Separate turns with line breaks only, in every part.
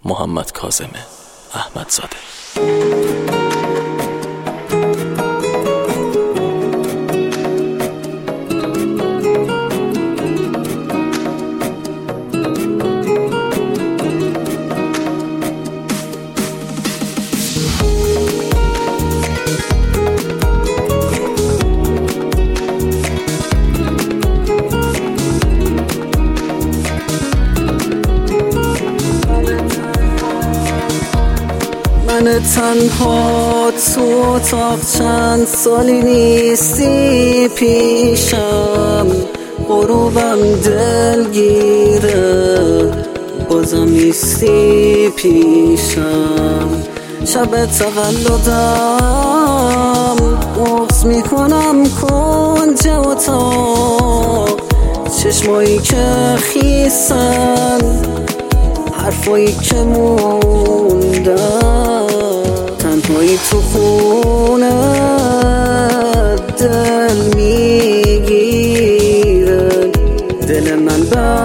محمد کاظم احمدزاده.
من تنها تو اتاق چند سالی نیستی پیشم، غروبم دلگیره بازم نیستی پیشم. شب تولدم بغض میکنم کنج اتاق، چشمایی که خیسن حرفایی که موندن، تنهایی تو خونه دل میگیرن، دل من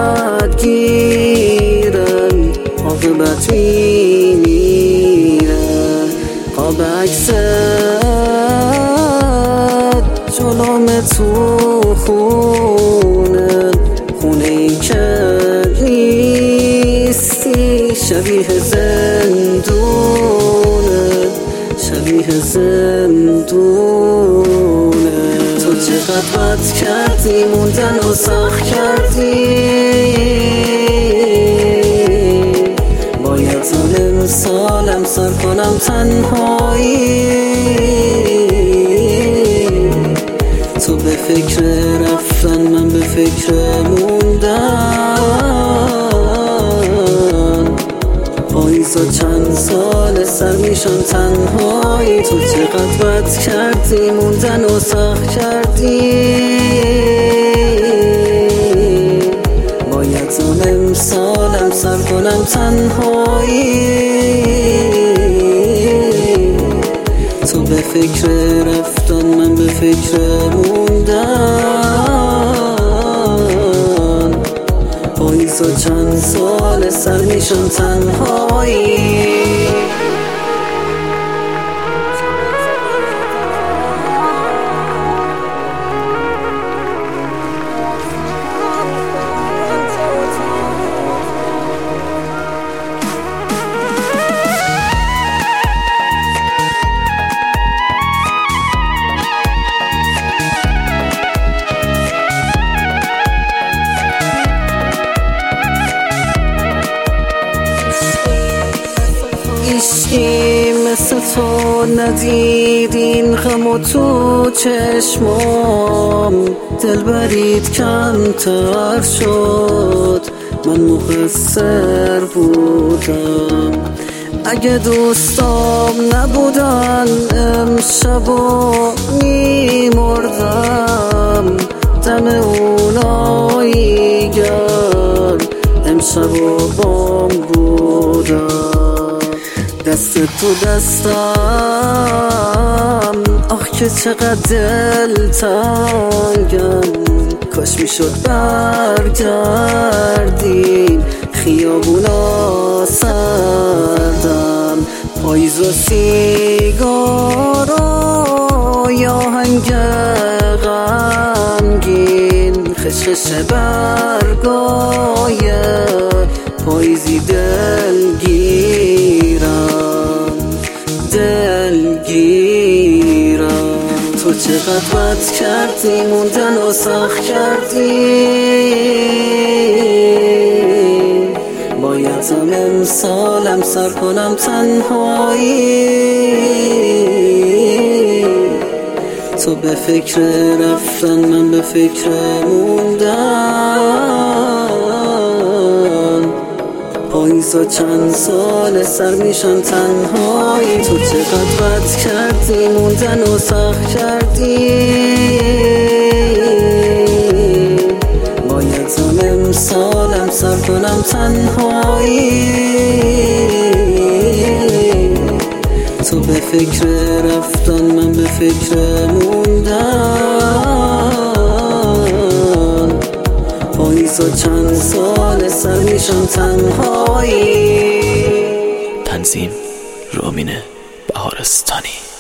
بدگیرن، عاقبت میمیرن. قاب عکست جلوم تو خونه ای که نیستی، شبیه زندونه، شبیه زندونه. تو چقدر بد کردی موندن و سخت کردی، باید ظالم سالم سر کنم تنهایی. تو به فکر رفتن من به فکر موندن، پاییزا چند سال سر میشن تنهایی. تو چقدر بد کردی موندن و سخت کردی، باید ظالم سالم سر کنم تنهایی. تو به فکر رفتن من به فکر موندن، پاییزا چند سال سر میشن تنهایی. عشقی مثل تو ندید این غم و تو چشمام، دل برید کمتر شد من مقصر بودم. اگه دوستام نبودن امشبا میمردم، دم اونایی گر امشبا بام بودم. دست تو دستم آخ که چقدر دل تنگم، کاش میشد برگردیم خیابونا سردم، پاییز و سیگارا یا آهنگ غمگین، خشخش برگای پاییزی دلگیرم. تو چقدر بد کردی موندن و سخت کردی، باید ظالم سالم سر کنم تنهایی. تو به فکر رفتن من به فکر موندن، پاییزا چند سال سر میشن تنهایی. تو چقدر بد کردی موندن و سخت کردی، باید ظالم سالم سر کنم تنهایی. تو به فکر رفتن من به فکر موندن، پاییزا چند سال سر میشن تنهایی.
تنظیم رامین بهارستانی.